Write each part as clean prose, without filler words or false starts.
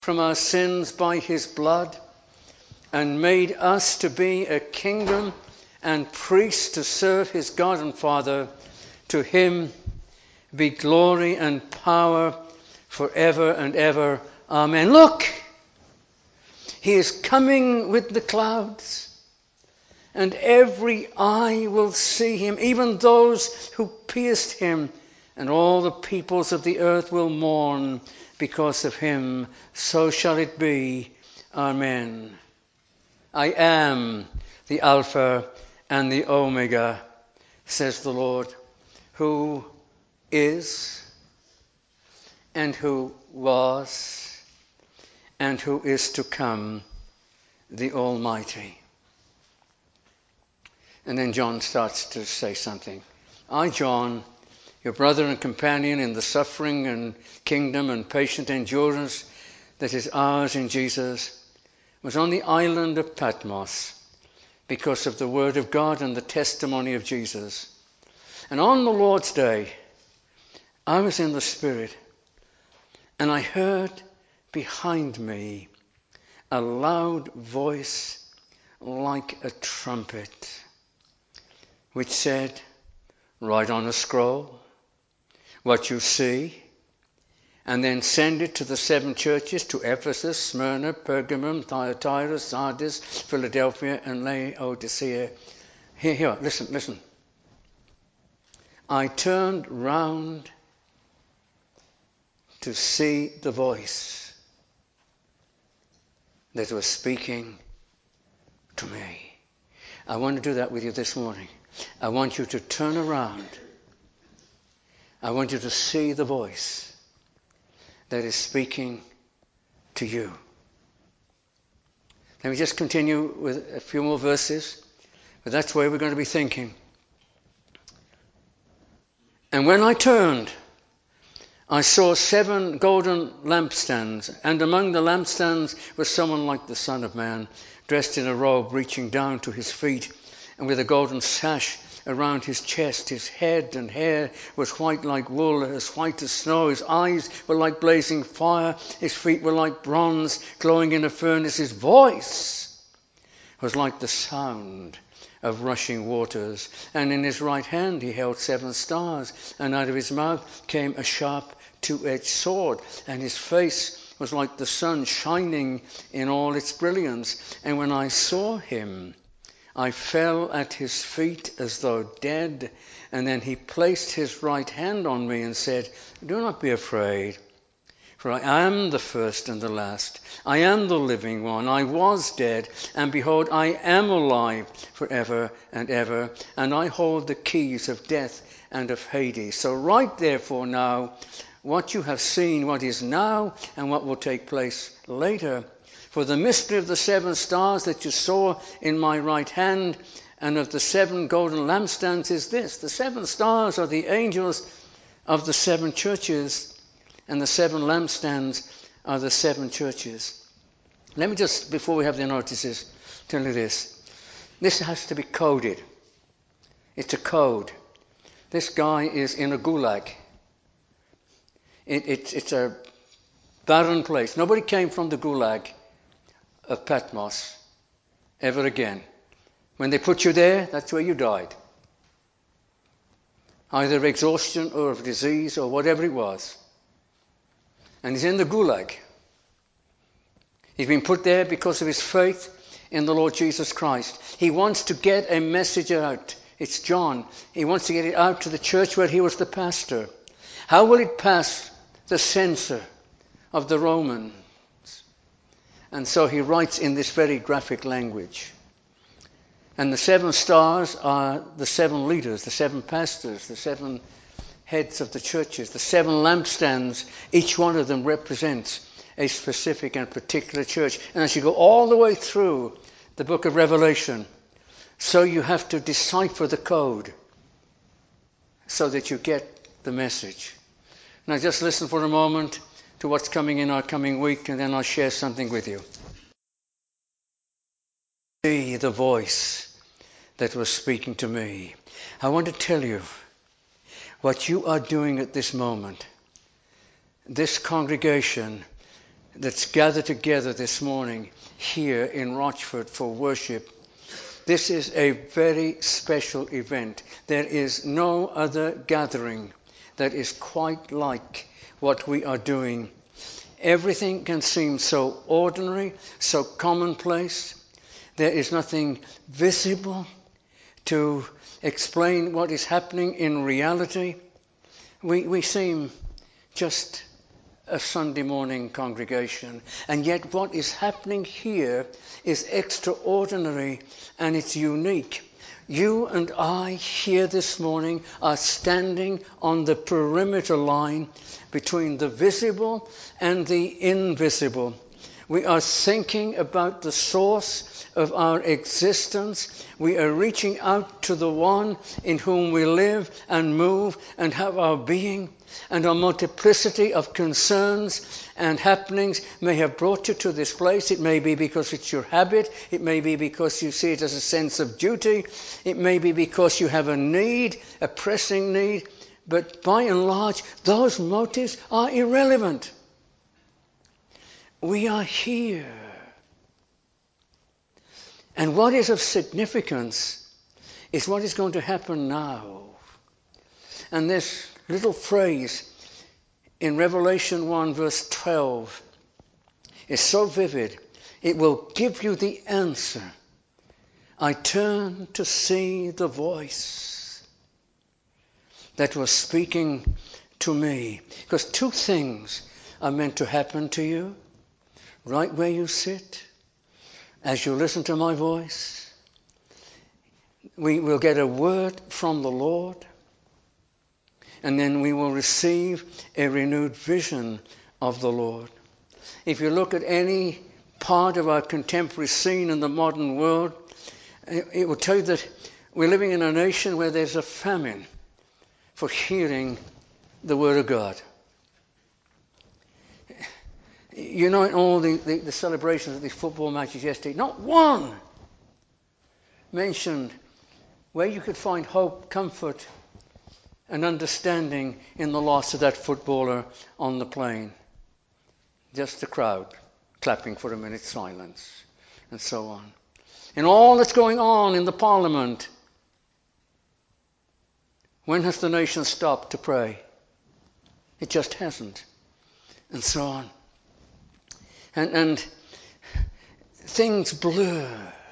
from our sins by his blood, and made us to be a kingdom and priests to serve his God and Father. To him be glory and power forever and ever. Amen. Look, he is coming with the clouds, and every eye will see him, even those who pierced him, and all the peoples of the earth will mourn because of him. So shall it be. Amen. I am the Alpha and the Omega, says the Lord, who is, and who was, and who is to come, the Almighty. And then John starts to say something. I, John, your brother and companion in the suffering and kingdom and patient endurance that is ours in Jesus, was on the island of Patmos because of the word of God and the testimony of Jesus. And on the Lord's day, I was in the Spirit, and I heard behind me a loud voice like a trumpet, which said, write on a scroll what you see, and then send it to the 7 churches, to Ephesus, Smyrna, Pergamum, Thyatira, Sardis, Philadelphia, and Laodicea. Here, listen. I turned round to see the voice that was speaking to me. I want to do that with you this morning. I want you to turn around. I want you to see the voice that is speaking to you. Let me just continue with a few more verses, but that's where we're going to be thinking. And when I turned, I saw 7 golden lampstands, and among the lampstands was someone like the Son of Man, dressed in a robe reaching down to his feet, and with a golden sash around his chest. His head and hair was white like wool, as white as snow. His eyes were like blazing fire. His feet were like bronze glowing in a furnace. His voice was like the sound of rushing waters. And in his right hand he held 7 stars, and out of his mouth came a sharp 2-edged sword, and his face was like the sun shining in all its brilliance. And when I saw him, I fell at his feet as though dead, and then he placed his right hand on me and said, do not be afraid, for I am the first and the last. I am the living one. I was dead, and behold, I am alive forever and ever, and I hold the keys of death and of Hades. So write therefore now what you have seen, what is now, and what will take place later. For the mystery of the 7 stars that you saw in my right hand and of the 7 golden lampstands is this. The 7 stars are the angels of the 7 churches, and the 7 lampstands are the 7 churches. Let me just, before we have the notices, tell you this. This has to be coded. It's a code. This guy is in a gulag. It's a barren place. Nobody came from the gulag of Patmos ever again. When they put you there, that's where you died. Either of exhaustion or of disease or whatever it was. And he's in the gulag. He's been put there because of his faith in the Lord Jesus Christ. He wants to get a message out. It's John. He wants to get it out to the church where he was the pastor. How will it pass the censor of the Romans? And so he writes in this very graphic language. And the 7 stars are the 7 leaders, the 7 pastors, the 7 heads of the churches, the 7 lampstands. Each one of them represents a specific and particular church. And as you go all the way through the book of Revelation, so you have to decipher the code so that you get the message. Now just listen for a moment to what's coming in our coming week, and then I'll share something with you. See the voice that was speaking to me. I want to tell you what you are doing at this moment. This congregation that's gathered together this morning here in Rochford for worship. This is a very special event. There is no other gathering that is quite like what we are doing. Everything can seem so ordinary, so commonplace. There is nothing visible to explain what is happening in reality. We seem just a Sunday morning congregation, and yet what is happening here is extraordinary and it's unique. You and I here this morning are standing on the perimeter line between the visible and the invisible. We are thinking about the source of our existence. We are reaching out to the one in whom we live and move and have our being. And a multiplicity of concerns and happenings may have brought you to this place. It may be because it's your habit. It may be because you see it as a sense of duty. It may be because you have a need, a pressing need. But by and large, those motives are irrelevant. We are here. And what is of significance is what is going to happen now. And this little phrase in Revelation 1 verse 12 is so vivid. It will give you the answer. I turned to see the voice that was speaking to me. Because two things are meant to happen to you. Right where you sit, as you listen to my voice, we will get a word from the Lord, and then we will receive a renewed vision of the Lord. If you look at any part of our contemporary scene in the modern world, it will tell you that we're living in a nation where there's a famine for hearing the Word of God. You know, in all the celebrations of these football matches yesterday, not one mentioned where you could find hope, comfort, and understanding in the loss of that footballer on the plane. Just the crowd clapping for a minute's silence, and so on. And all that's going on in the Parliament, when has the nation stopped to pray? It just hasn't, and so on. And things blur.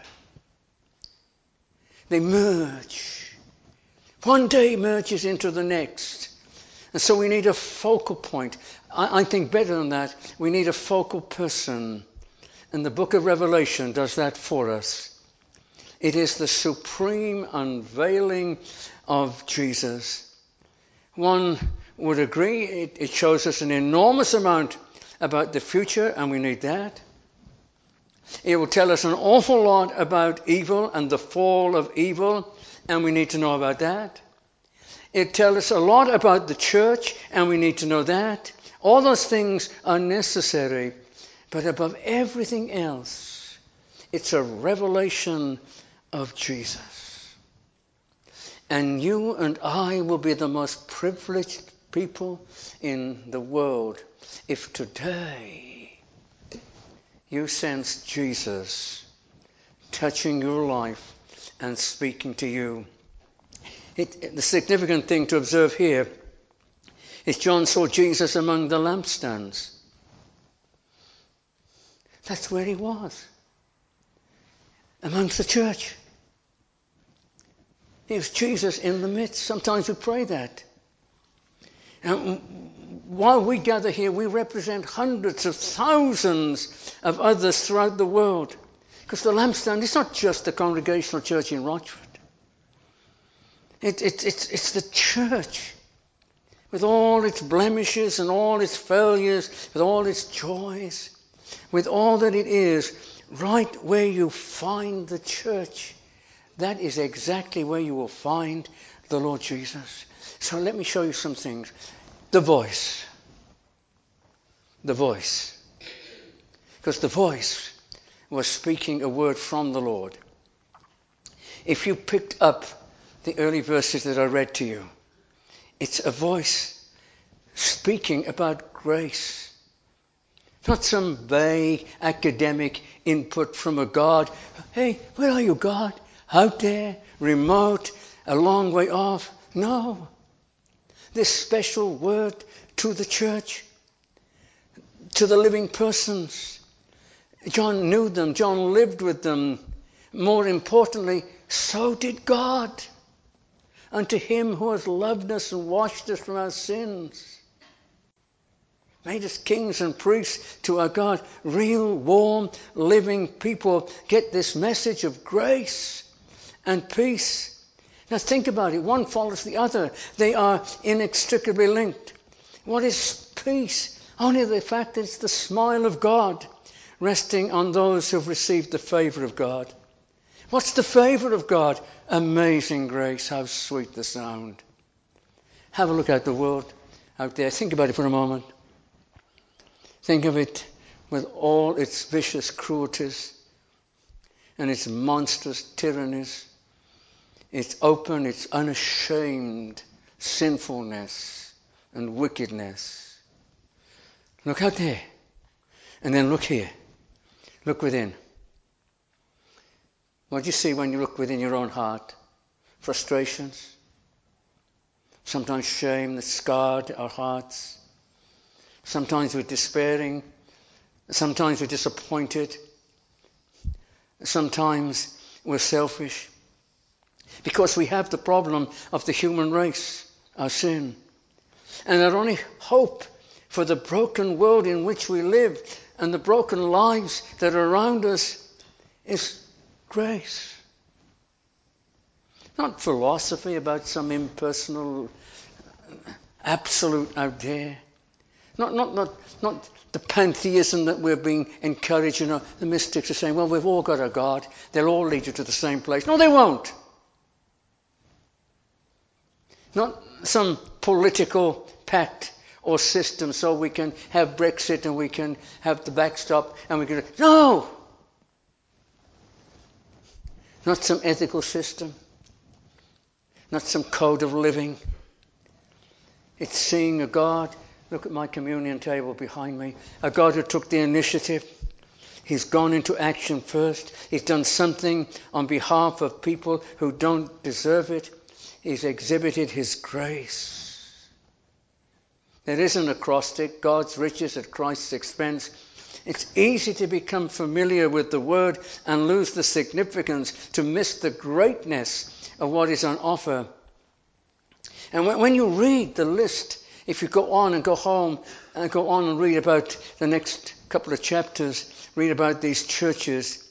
They merge. One day merges into the next. And so we need a focal point. I think better than that, we need a focal person. And the book of Revelation does that for us. It is the supreme unveiling of Jesus. One would agree it shows us an enormous amount about the future, and we need that. It will tell us an awful lot about evil and the fall of evil, and we need to know about that. It tells us a lot about the church, and we need to know that. All those things are necessary, but above everything else, it's a revelation of Jesus. And you and I will be the most privileged people in the world if today you sense Jesus touching your life and speaking to you. The significant thing to observe here is John saw Jesus among the lampstands. That's where he was, amongst the church. It was Jesus in the midst. Sometimes we pray that. And while we gather here, we represent hundreds of thousands of others throughout the world. Because the lampstand is not just the Congregational Church in Rochford. It's the church with all its blemishes and all its failures, with all its joys, with all that it is. Right where you find the church, that is exactly where you will find the Lord Jesus. So let me show you some things. The voice. The voice. Because the voice was speaking a word from the Lord. If you picked up the early verses that I read to you, it's a voice speaking about grace. Not some vague academic input from a God. Hey, where are you, God? Out there, remote, a long way off? No. This special word to the church, to the living persons. John knew them. John lived with them. More importantly, so did God. Unto him who has loved us and washed us from our sins, made us kings and priests to our God. Real, warm, living people get this message of grace and peace. Now think about it. One follows the other. They are inextricably linked. What is peace? Only the fact that it's the smile of God resting on those who've received the favour of God. What's the favour of God? Amazing grace. How sweet the sound. Have a look at the world out there. Think about it for a moment. Think of it with all its vicious cruelties and its monstrous tyrannies, its open, its unashamed sinfulness and wickedness. Look out there. And then look here. Look within. What do you see when you look within your own heart? Frustrations. Sometimes shame that scarred our hearts. Sometimes we're despairing. Sometimes we're disappointed. Sometimes we're selfish. Because we have the problem of the human race, our sin. And our only hope for the broken world in which we live and the broken lives that are around us is grace. Not philosophy about some impersonal absolute out there. Not the pantheism that we're being encouraged. The mystics are saying, well, we've all got a God. They'll all lead you to the same place. No, they won't. Not some political pact or system so we can have Brexit and we can have the backstop and we can... No! Not some ethical system. Not some code of living. It's seeing a God. Look at my communion table behind me. A God who took the initiative. He's gone into action first. He's done something on behalf of people who don't deserve it. He's exhibited his grace. There is an acrostic, God's riches at Christ's expense. It's easy to become familiar with the word and lose the significance, to miss the greatness of what is on offer. And when you read the list, if you go on and go home and go on and read about the next couple of chapters, read about these churches,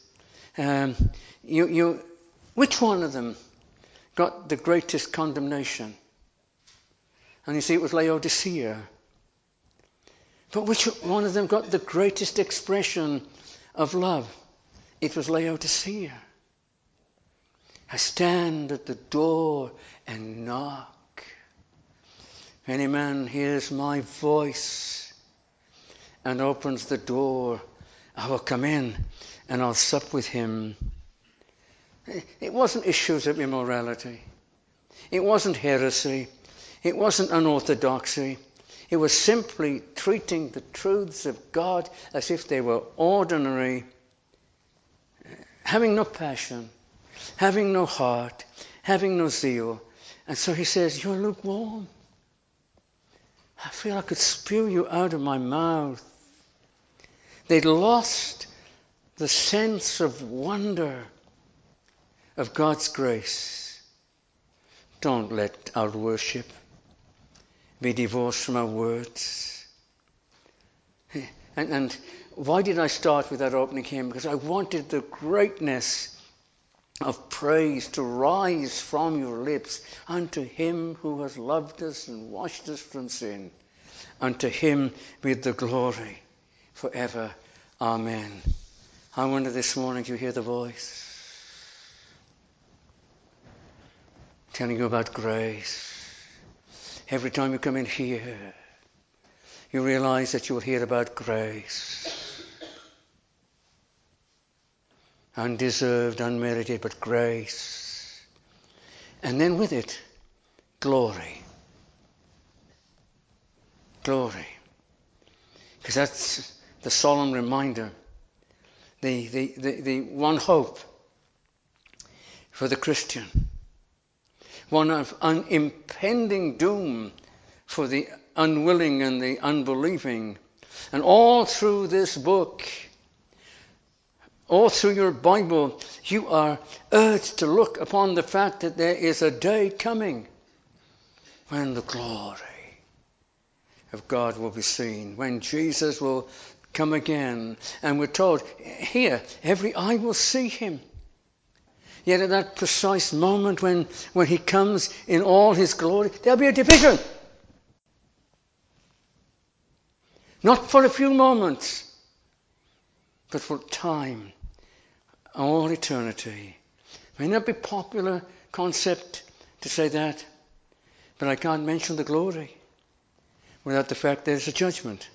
which one of them got the greatest condemnation? And you see it was Laodicea. But which one of them got the greatest expression of love? It was Laodicea. I stand at the door and knock. If any man hears my voice and opens the door, I will come in and I'll sup with him. It wasn't issues of immorality. It wasn't heresy. It wasn't unorthodoxy. It was simply treating the truths of God as if they were ordinary, having no passion, having no heart, having no zeal. And so he says, you're lukewarm. I feel I could spew you out of my mouth. They'd lost the sense of wonder of God's grace. Don't let our worship be divorced from our words. And why did I start with that opening hymn? Because I wanted the greatness of praise to rise from your lips unto him who has loved us and washed us from sin. Unto him be the glory forever. Amen. I wonder this morning, do you hear the voice telling you about grace? Every time you come in here, you realize that you'll hear about grace. Undeserved, unmerited, but grace. And then with it, glory. Glory. Because that's the solemn reminder, the one hope for the Christian, one of impending doom for the unwilling and the unbelieving. And all through this book, all through your Bible, you are urged to look upon the fact that there is a day coming when the glory of God will be seen, when Jesus will come again. And we're told here, every eye will see him. Yet at that precise moment when he comes in all his glory, there'll be a division. Not for a few moments, but for time, all eternity. May not be a popular concept to say that, but I can't mention the glory without the fact there's a judgment.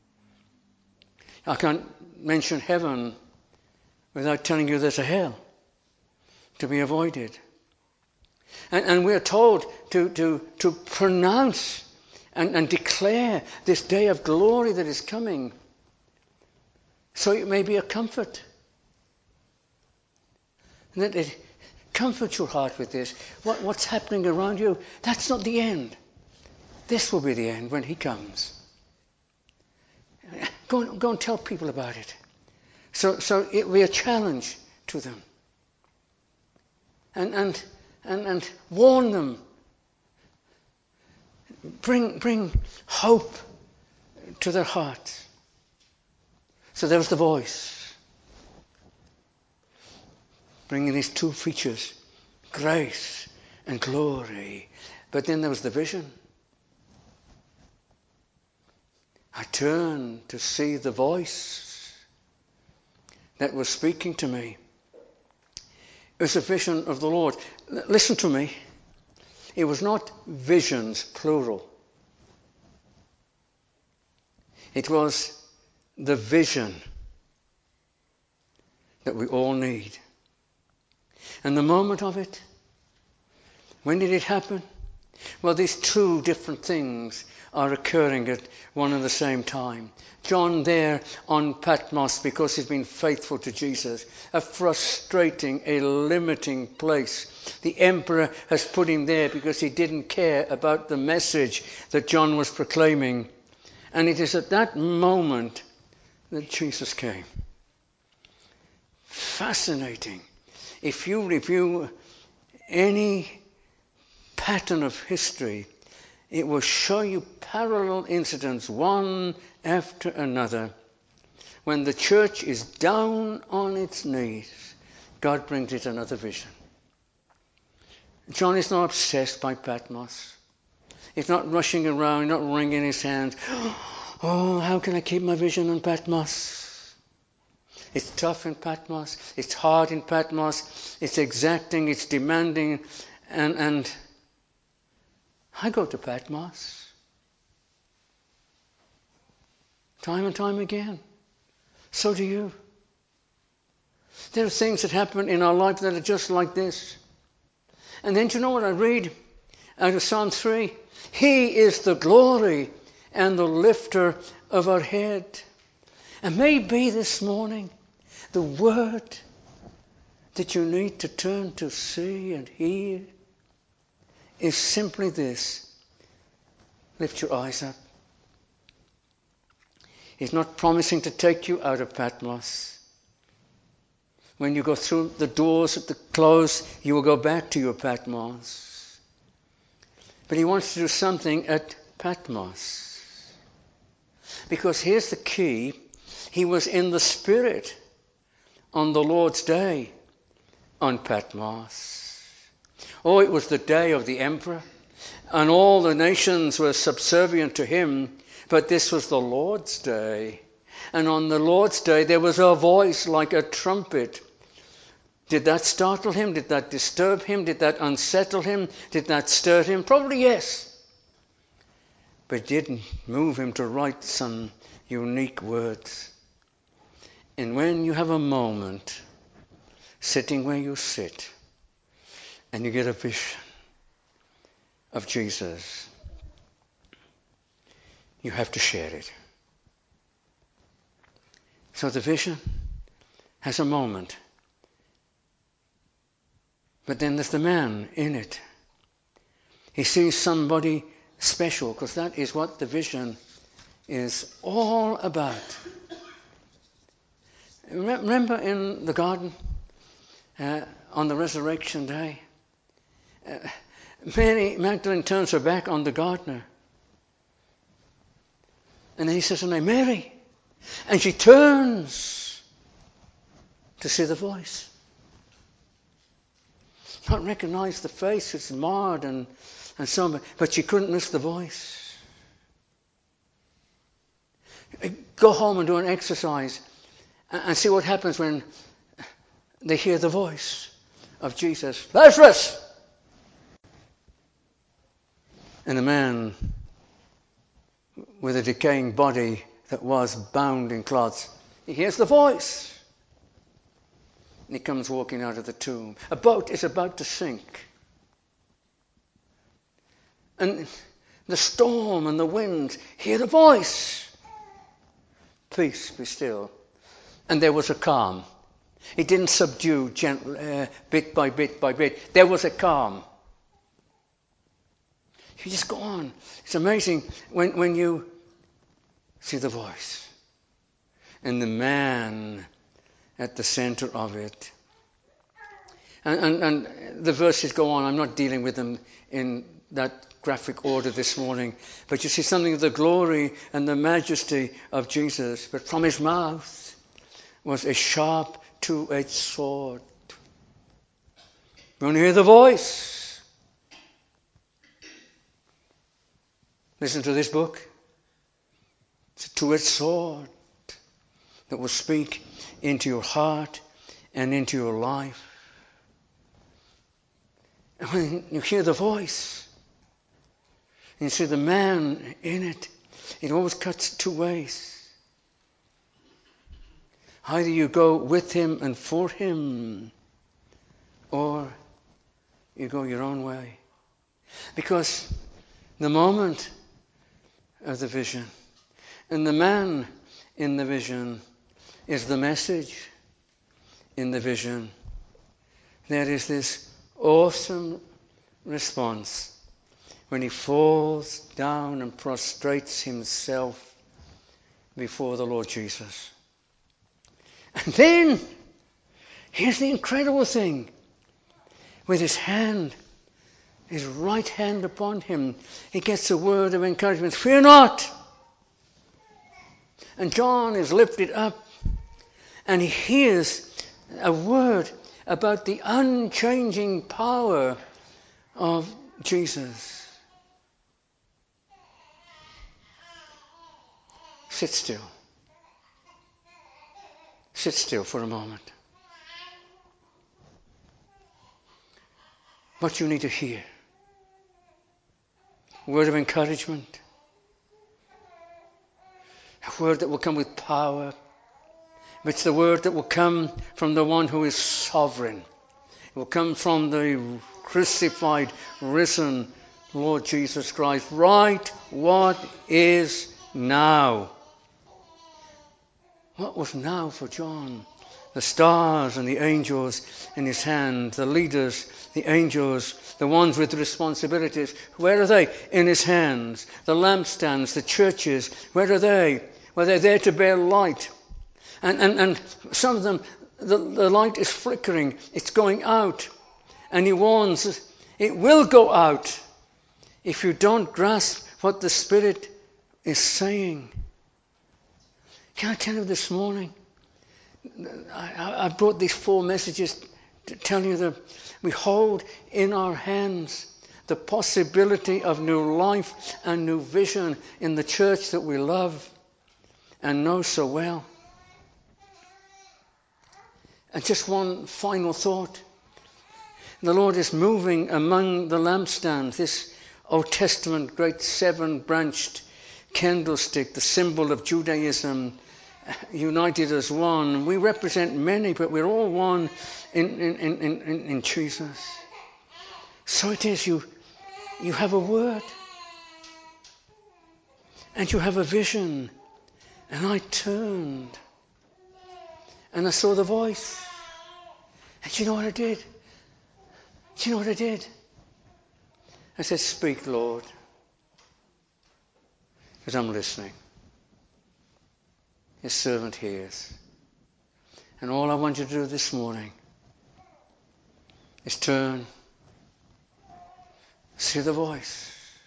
I can't mention heaven without telling you there's a hell to be avoided. And we're told to pronounce and declare this day of glory that is coming, so it may be a comfort. And that it comforts your heart with this. What's happening around you, that's not the end. This will be the end when he comes. Go and tell people about it. So it will be a challenge to them. And warn them. Bring hope to their hearts. So there's the voice, bringing these two features, grace and glory. But then there was the vision. I turned to see the voice that was speaking to me. It was a vision of the Lord. Listen to me. It was not visions, plural. It was the vision that we all need. And the moment of it, when did it happen? Well, these two different things are occurring at one and the same time. John there on Patmos, because he's been faithful to Jesus, a frustrating, a limiting place. The emperor has put him there because he didn't care about the message that John was proclaiming. And it is at that moment that Jesus came. Fascinating. If you review any pattern of history, it will show you parallel incidents, one after another. When the church is down on its knees, God brings it another vision. John is not obsessed by Patmos. He's not rushing around, not wringing his hands. Oh, how can I keep my vision on Patmos? It's tough in Patmos. It's hard in Patmos. It's exacting. It's demanding. And I go to Patmos time and time again. So do you. There are things that happen in our life that are just like this. And then do you know what I read out of Psalm 3? He is the glory and the lifter of our head. And maybe this morning, the word that you need to turn to see and hear is simply this. Lift your eyes up. He's not promising to take you out of Patmos. When you go through the doors at the close, you will go back to your Patmos. But he wants to do something at Patmos. Because here's the key. He was in the Spirit on the Lord's day on Patmos. Oh, it was the day of the emperor, and all the nations were subservient to him, but this was the Lord's day. And on the Lord's day there was a voice like a trumpet. Did that startle him? Did that disturb him? Did that unsettle him? Did that stir him? Probably yes. But it didn't move him to write some unique words. And when you have a moment, sitting where you sit, and you get a vision of Jesus, you have to share it. So the vision has a moment. But then there's the man in it. He sees somebody special, because that is what the vision is all about. Remember in the garden on the resurrection day? Mary Magdalene turns her back on the gardener. And then he says to her, Mary. And she turns to see the voice. Not recognize the face, it's marred and so on, but she couldn't miss the voice. Go home and do an exercise and see what happens when they hear the voice of Jesus. Lazarus! And the man with a decaying body that was bound in cloths, he hears the voice. And he comes walking out of the tomb. A boat is about to sink. And the storm and the wind hear the voice. Peace, be still. And there was a calm. It didn't subdue bit by bit by bit. There was a calm. You just go on. It's amazing when you see the voice. And the man at the center of it. And the verses go on. I'm not dealing with them in that graphic order this morning. But you see something of the glory and the majesty of Jesus. But from his mouth was a sharp two-edged sword. You want to hear the voice? Listen to this book. It's a two-edged sword that will speak into your heart and into your life. And when you hear the voice, and you see the man in it, it always cuts two ways. Either you go with him and for him, or you go your own way. Because the moment of the vision, and the man in the vision, is the message in the vision. There is this awesome response when he falls down and prostrates himself before the Lord Jesus. And then, here's the incredible thing. With his hand, his right hand upon him, he gets a word of encouragement. Fear not! And John is lifted up, and he hears a word about the unchanging power of Jesus. Sit still. Sit still for a moment. What you need to hear. A word of encouragement. A word that will come with power. It's the word that will come from the one who is sovereign. It will come from the crucified, risen Lord Jesus Christ. Write what is now. What was now for John? The stars and the angels in his hand, the leaders, the angels, the ones with responsibilities. Where are they? In his hands. The lampstands, the churches, where are they? Well, they're there to bear light. And some of them, the light is flickering. It's going out. And he warns us, it will go out if you don't grasp what the Spirit is saying. Can I tell you this morning? I brought these 4 messages to tell you that we hold in our hands the possibility of new life and new vision in the church that we love and know so well. And just one final thought. The Lord is moving among the lampstands, this Old Testament great 7-branched candlestick, the symbol of Judaism, united as one. We represent many, but we're all one in Jesus. So it is, you have a word, and you have a vision. And I turned, And I saw the voice. And do you know what I did? Do you know what I did? I said, speak, Lord. Because I'm listening. His servant hears. And all I want you to do this morning is turn, see the voice.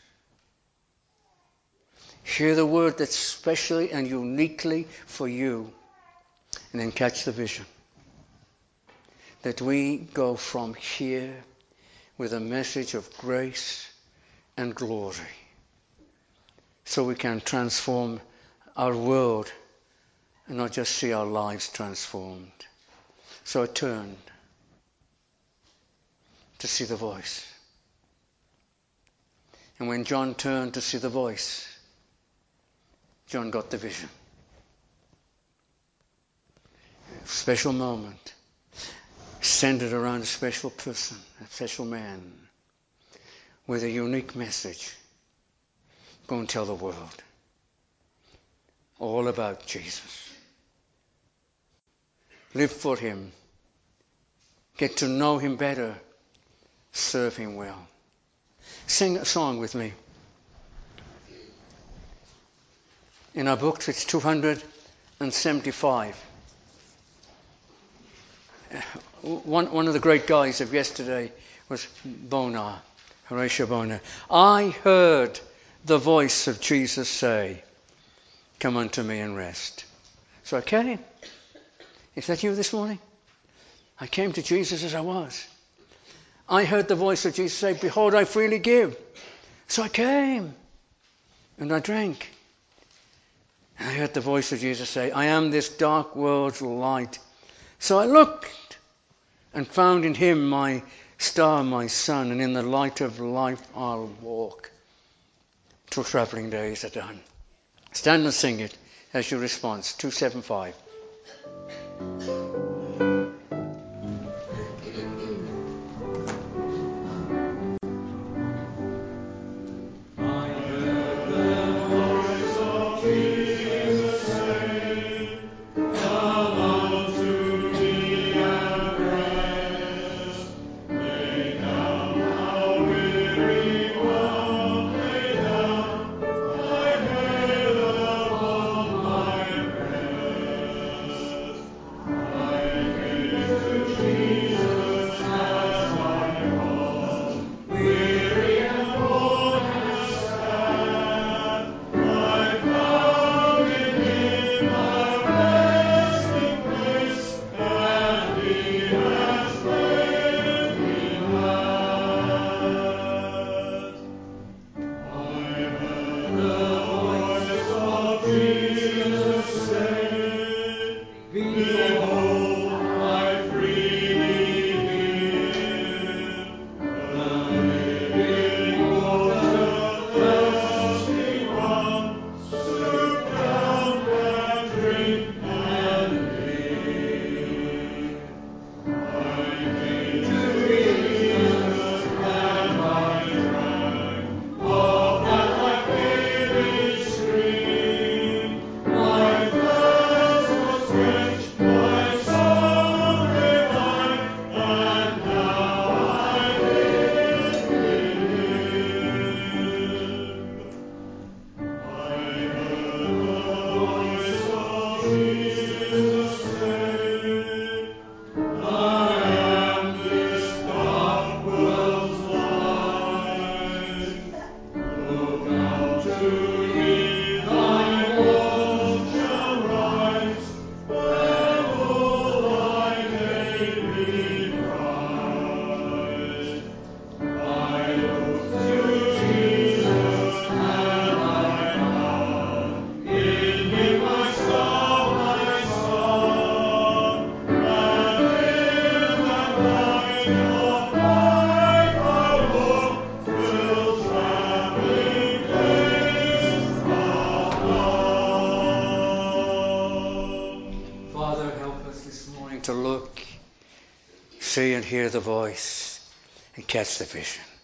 Hear the word that's specially and uniquely for you. And then catch the vision. That we go from here with a message of grace and glory. So we can transform our world and not just see our lives transformed. So I turned to see the voice. And when John turned to see the voice, John got the vision. A special moment, centered around a special person, a special man, with a unique message. Go and tell the world all about Jesus. Live for him. Get to know him better. Serve him well. Sing a song with me. In our books it's 275. One of the great guys of yesterday was Bonar, Horatio Bonar. I heard the voice of Jesus say, come unto me and rest. So I came. Is that you this morning? I came to Jesus as I was. I heard the voice of Jesus say, behold, I freely give. So I came and I drank. And I heard the voice of Jesus say, I am this dark world's light. So I looked and found in him my star, my sun, and in the light of life I'll walk. 2 travelling days are done. Stand and sing it as your response. 275. To look, see and hear the voice and catch the vision.